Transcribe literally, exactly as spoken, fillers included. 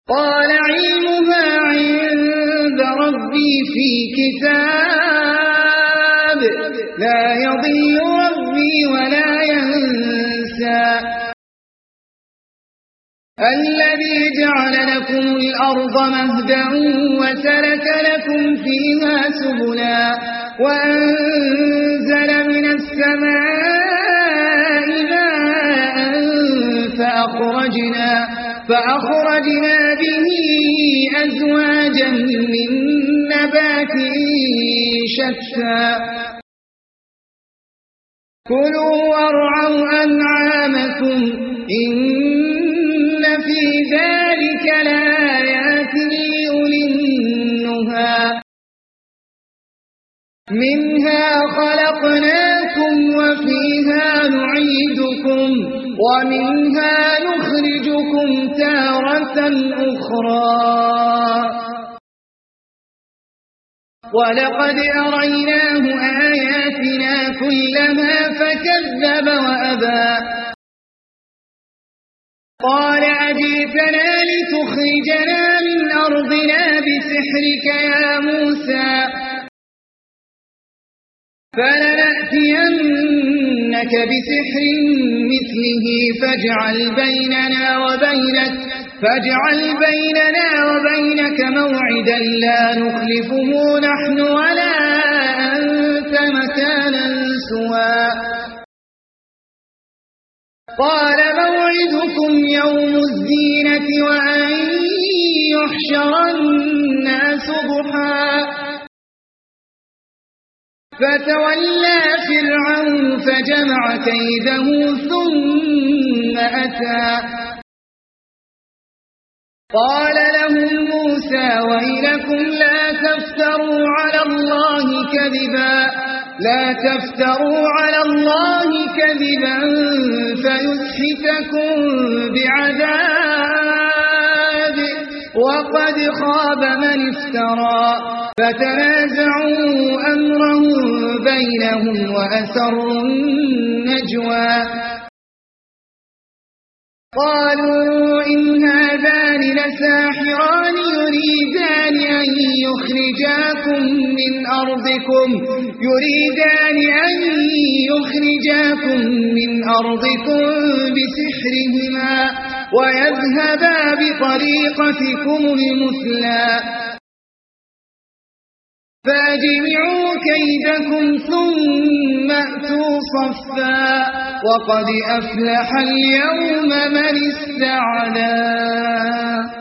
قال علمها عند ربي في كتاب لا يضل ربي ولا ينسى الذي جعل لكم الأرض مهدا وسلك لكم فيها سبلا وأنزل من السماء ماء فأخرجنا, فأخرجنا به أزواجا من نبات شتى كلوا وارعوا أنعامكم إن في ذلك لآيات لأولي النهى منها خلقناكم وفيها نعيدكم ومنها نخرجكم تارة أخرى ولقد أريناه آياتنا كلما فكذب وأبى قال أجئتنا لتخرجنا من أرضنا بسحرك يا موسى فلنأتينك بسحر مثله فاجعل بيننا وبينك فاجعل بيننا وبينك موعدا لا نخلفه نحن ولا أنت مكانا سوى قال موعدكم يوم الزينة وأن يحشر الناس ضحى فتولى فرعون فجمع كيده ثم أتى قال لهم موسى ويلكم لا تفتروا على الله كذبا لا تفتروا على الله كذبا فيسحتكم بعذاب وقد خاب من افترى فتنازعوا أمرهم بينهم وأسروا النجوى قالوا إن هذان لساحران يريدان أن يخرجاكم من أرضكم يريدان أن يخرجاكم من أرضكم بسحرهما ويذهبا بطريقتكم المثلى فأجمعوا كيدكم ثم أتوا صفا وقد أفلح اليوم من استعلى